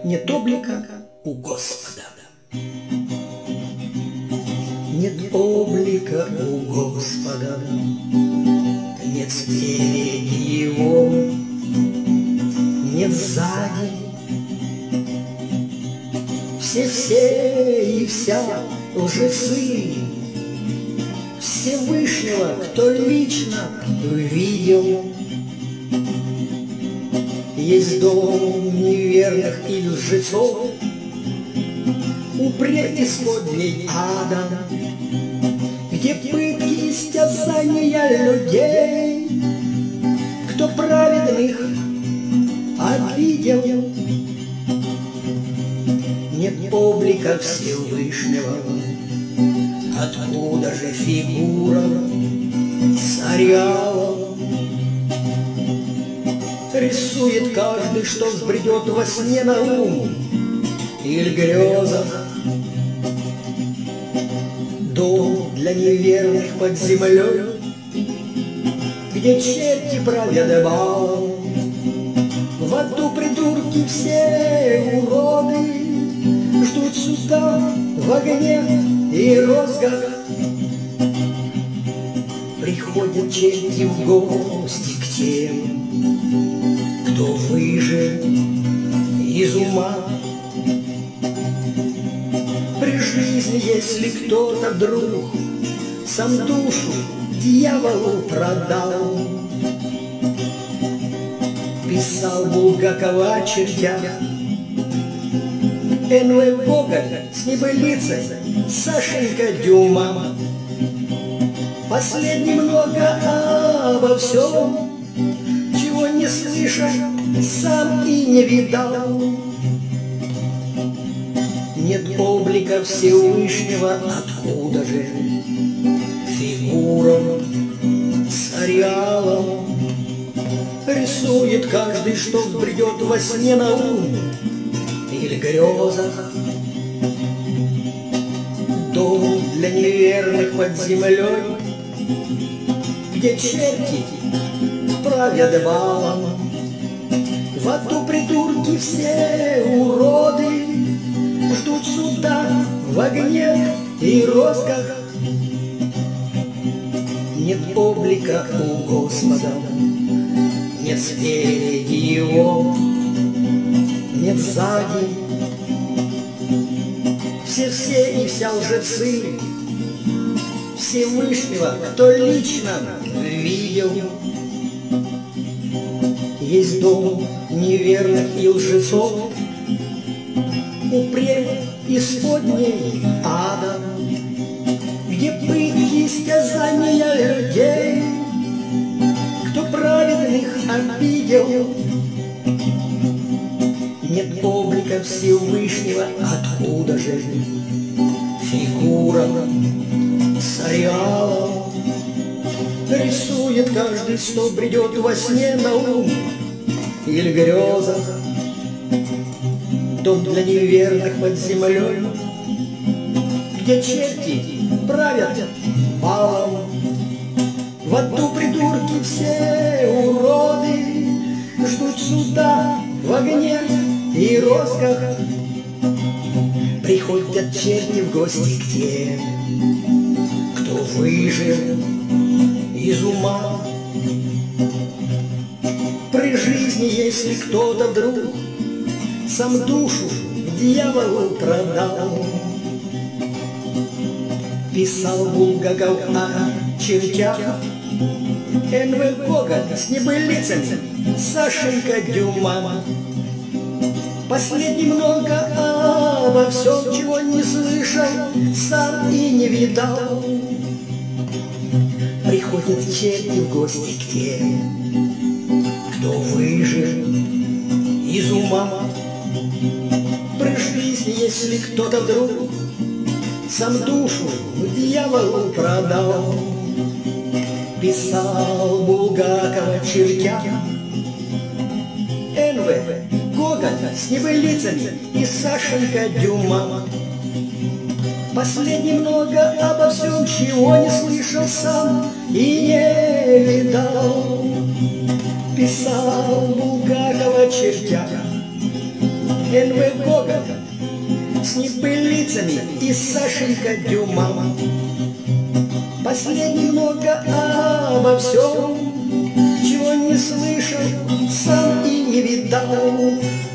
нет облика у Господа. Нет облика у Господа, нет спереди Его, нет сзади. Все и вся лжецы Всевышнего, кто лично видел. Есть дом неверных и лжецов у преисподней ада, где пытки и истязания людей, кто праведных обидел. Нет облика Всевышнего, откуда же фигура царя? Рисует каждый, что взбредет во сне на ум или грезах. Дом для неверных под землей, где черти правят бал. В аду придурки все уроды ждут суда в огне и розгах. Приходят черти в гости к тем, кто выжил из ума. При жизни, если кто-то вдруг сам душу дьяволу продал, писал Булгакова чертя, Н.В. Гоголь с небылицей, Сашенька Дюма. Последний много обо всем, чего не слышал, сам и не видал. Нет облика Всевышнего, откуда же фигура с ареалом? Рисует каждый, что взбредет во сне на ум или грезах. Дом для неверных под землей, где черти правят балом. В аду придурки все уроды ждут суда в огне и розгах. Нет облика у Господа, нет спереди Его, нет сзади. Все и вся лжецы Всевышнего, кто лично видел. Есть дом неверных и лжецов у преисподней ада, где пытки и истязания людей, кто праведных обидел. Нет облика Всевышнего, откуда же фигура с ареалом? Рисует каждый, что бредет во сне на ум или грезах. Дом для неверных под землей, где черти правят балом. В аду придурки все уроды ждут суда в огне и розгах. Приходят черти в гости к тем, кто выжил из ума. При жизни, если кто-то вдруг сам душу дьяволу продал, писал Булгаков о чертях, Н.В. Гоголь с небылицами, Сашенька Дюма. Последний много обо всем, чего не слышал, сам и не видал. Приходят черти в гости к тем, кто выжил из ума. При жизни, если кто-то вдруг сам душу дьяволу продал, писал Булгакова чертя, Н.В. Гоголь с небылицами и Сашенька Дюма. Последний много обо всем, чего не слышал сам и не видал, писал Булгакова чертя, Генри Гоган с небылицами и Сашенька Дюма. Последний много обо всем, чего не слышал, сам и не видал.